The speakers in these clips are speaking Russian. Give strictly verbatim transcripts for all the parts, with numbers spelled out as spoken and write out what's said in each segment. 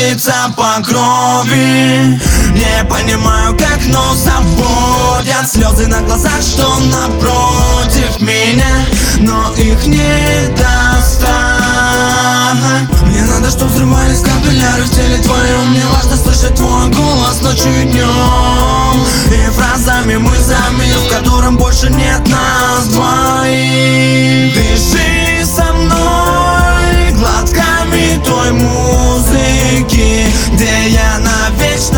стелится по крови. Не понимаю как, но заводят слезы на глазах, что напротив меня, но их не достать. Мне надо, чтоб взрывались капилляры в теле твоем. Мне важно слышать твой голос ночью и днем, и фразами, мыслями, в котором больше нет нас двоих. Дыши со мной глотками той музыки, где я навечно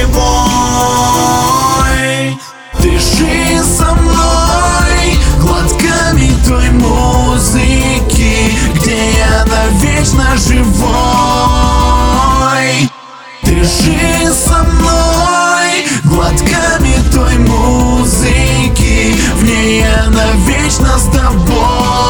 живой. Дыши со мной глотками той музыки, где я навечно живой. Дыши со мной глотками той музыки, в ней я навечно с тобой.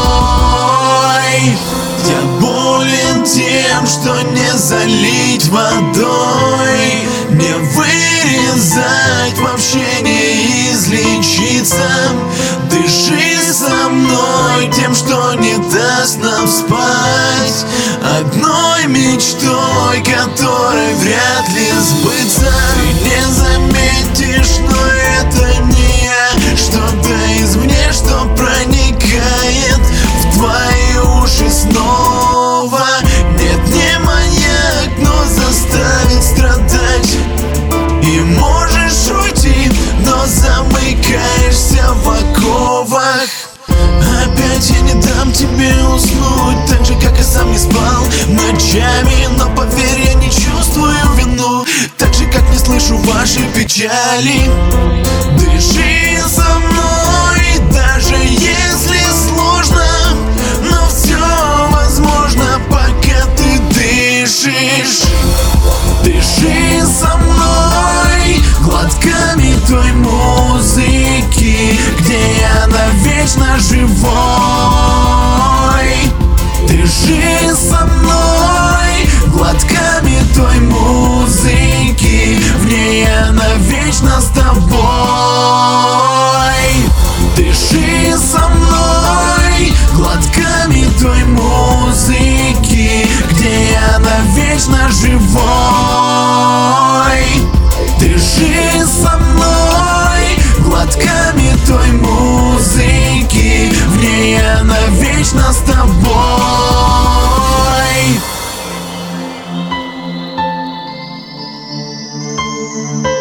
Я болен тем, что не залить водой, не вырезать, вообще не излечиться. Дыши со мной тем, что не даст нам спать, одной мечтой, которой вряд ли сбыться. Ты не заметишь, но это не я, что-то извне, что проникает в твои уши снова. Нет, не маньяк, но заставит страдать. И можешь уйти, но замыкаешься в оковах. Опять я не дам тебе уснуть, так же, как и сам не спал ночами. Но поверь, я не чувствую вину, так же, как не слышу вашей печали. Дыши со мной, даже если сложно, но все возможно, пока ты дышишь. Дыши со мной глотками той музыки, где я навечно живой. Дыши со мной глотками той музыки, в ней я навечно с тобой. Дыши со мной глотками той музыки, где я навечно живой. Дыши со мной глотками той музыки, в ней я навечно с тобой.